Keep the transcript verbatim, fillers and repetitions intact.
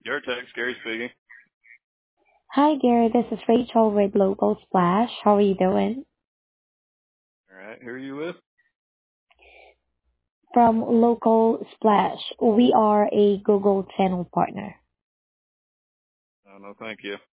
Your text, Gary speaking. Hi, Gary. This is Rachel with Local Splash. How are you doing? All right, who are you with? From Local Splash, we are a Google channel partner. Oh, no, thank you.